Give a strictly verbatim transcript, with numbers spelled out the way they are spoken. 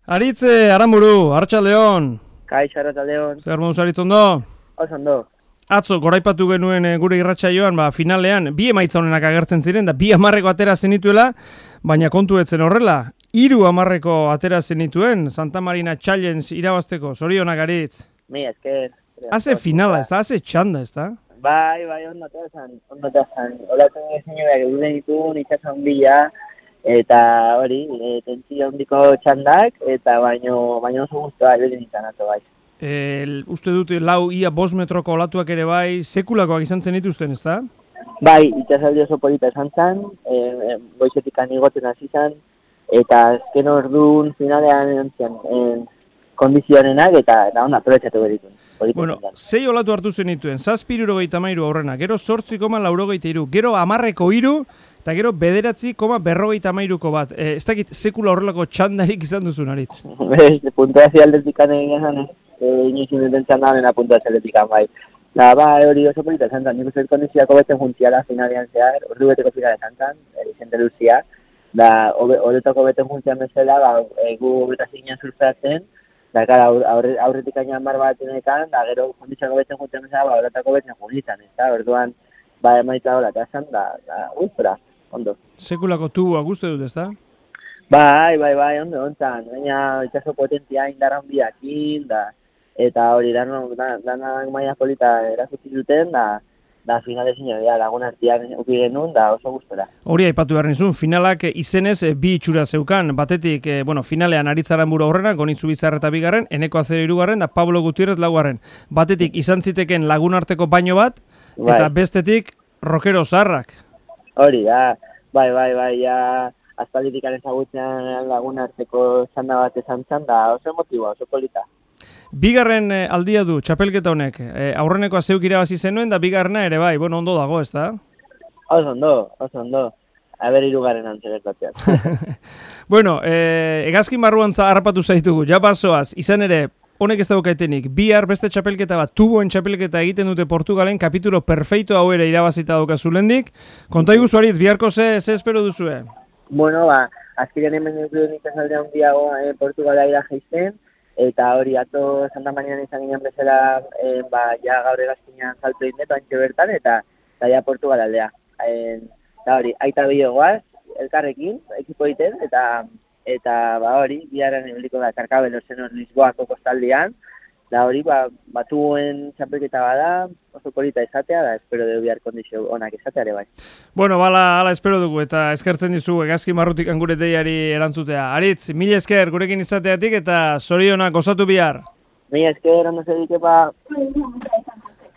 Aritze, Aramuru, Arratsaldeon. Kaixo, Arratsaldeon. Zer moduz Aritz ondo? Oso ondo. Atzo, goraipatu genuen e, gure irratsaioan, ba, finalean, bi emaitza honenak agertzen ziren, da bi hamarreko atera zenituela, baina kontu etzen horrela. Hiru hamarreko atera zenituen, Santa Marina Challenge irabazteko, zorionak Aritz. Mi esker. Haze finala, ez da? Haze txanda, ez da? Bai, bai, ondo tezan, ondo tezan. Olatzen ezinioak eguden dituen itxasan bila, eta hori, e, tentzio handiko txandak, eta baino, baino oso guztua egiten izan ato bai. E, uste dut lau ia bost metroko olatuak ere bai, sekulakoak izan zen dituzten, ez da? Bai, itxasaldi oso polita esan zen, e, e, goizetik anigoten hasi zen, eta azken orduan finalean entzian, e, kondizionenak eta da onda aprobetxatu beritun. Bueno, sei olatu hartu zenituen, zazpi hirurogeita hamairu aurrena, gero zortzi koma laurogeita hiru, gero hamarreko hiru, eta gero bederatzi koma berrogeita hamairuko bat. E, ez dakit sekula horrelako txandarik izan duzun, Aritz? Bez, puntuazio aldetikan egin esan, inoizin duten txandamena puntuazio aldetikan bai. Da, ba, hori oso polita esan zen, nik uste kondizioako betzen juntziala finalian zehar, ordu beteko finale esan zen, Vicente Luzia, da, horretako betzen juntzian bezala, ba, egu horretaz ginen surfeatzen, da, gara, aurre, aurretik aina mar bat denekan, da, gero kondizioako betzen juntzian bezala, ba, horretako betzen junitzen, ez da, orduan, ba, emaitza hola, eta esan, da, da, guztora, ondo. Sekulako tubua guzti dut, ez da? Bai, bai, bai, ondo, ontzan, baina itxaso potentzia indarran biakin, da, eta hori, danak da, da, maia polita erazutzi duten, da, da finale zinio, da, lagun artiak uki genuen, da oso gustora. Hori aipatu behar nizun, finalak izenez bi itxura zeukan, batetik, eh, bueno, finalean Aritz Aranburu aurrena, Gonitzu Bizarreta bigarren, Eneko Azero hirugarren, da Pablo Gutierrez laugarren. Batetik izan ziteken lagun arteko baino bat, bai. Eta bestetik rokero zaharrak. Hori, da, bai, bai, bai, ja, aspalditik ezagutzen lagun arteko txanda bat esan zan, da oso emotiboa, oso polita. Bigarren eh, aldia du, txapelketa honek, eh, aurrenekoa zeuk irabazi zenuen, da bigarrena ere bai, bueno, ondo dago, ez da? Oso ondo, oso ondo. Aber hirugarren antzegertatzeak. Bueno, eh, egazkin barruantza harrapatu zaitugu, ja basoaz, izan ere, honek ez daukaetenik, bihar beste txapelketa bat, tuboen txapelketa egiten dute Portugalen, kapitulo perfeito hau ere irabazita daukazu lehendik. Konta iguzu Aritz, biharko ze, ze espero duzue? Bueno, ba, azkiren hemen dut ikasaldea handiago eh, Portugala ira jaisten, eta hori ato Santa Marinan izan ginen bezala, e, ba, ja gaur egazkinean salto indeto antxe bertan, eta, eta ja Portugal aldea. E, eta hori, aita bilogoaz, elkarrekin, ekipo egiten, eta, eta ba hori, biharan ebeliko da, karkabelo zen hor Lisboako kostaldean, da hori, ba, batuen txapelketa bada, oso polita izatea, da espero dugu bihar kondizio onak izateare bai. Bueno, bala, ala espero dugu, eta eskertzen dizu egazki marrutik angure deiari erantzutea. Aritz, mila esker gurekin izateatik, eta zorionak gozatu bihar. Mila esker, ondo zedik, epa.